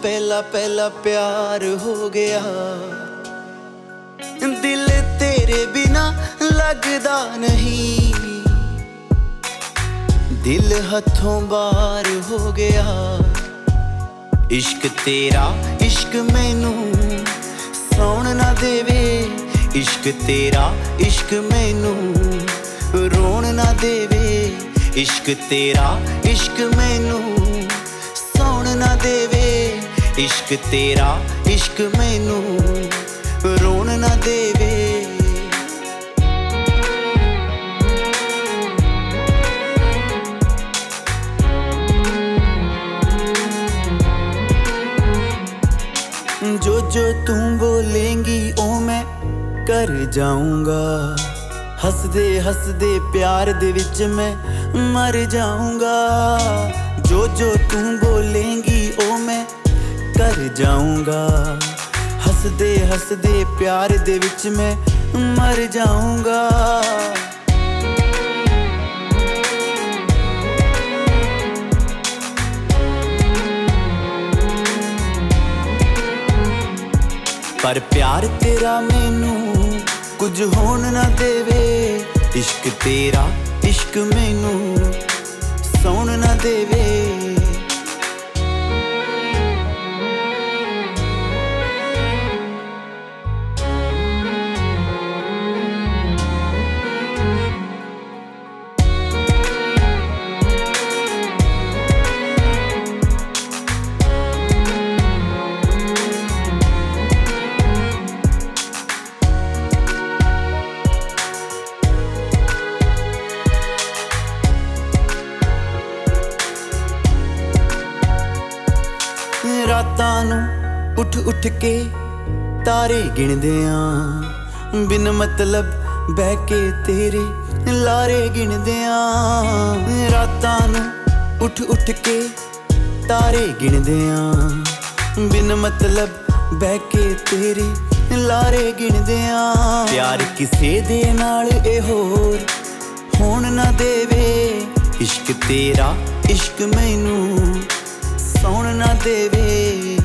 पहला पहला प्यार हो गया। दिल तेरे बिना लगदा नहीं, दिल हथों बाहर हो गया। इश्क तेरा इश्क मैनू सौण ना देवे, इश्क तेरा इश्क मैनू रोण ना देवे। इश्क तेरा इश्क मैनू सौण ना देवे, इश्क तेरा इश्क मैनू रोण ना देवे। जो जो तू बोलेंगी ओ मैं कर जाऊंगा। हसदे हसदे प्यार दे विच मैं मर जाऊंगा। जो जो तू बोलेंगी ओ मैं कर जाऊंगा। हसदे हसदे प्यार दे विच मैं मर जाऊंगा। पर प्यार तेरा मैनू कुछ होण ना देवे, इश्क तेरा इश्क मैनू सौण ना देवे। रातां नूं उठ उठ के तारे गिणदे आं, बिन मतलब बह के तेरे लारे गिणदे आं। रातां नूं उठ उठ के तारे गिणदे आं, बिन मतलब बह के तेरे लारे गिणदे आं। प्यार किसे दे नाल ए होर होण ना देवे, इश्क तेरा इश्क मैनू सौण ना देवे।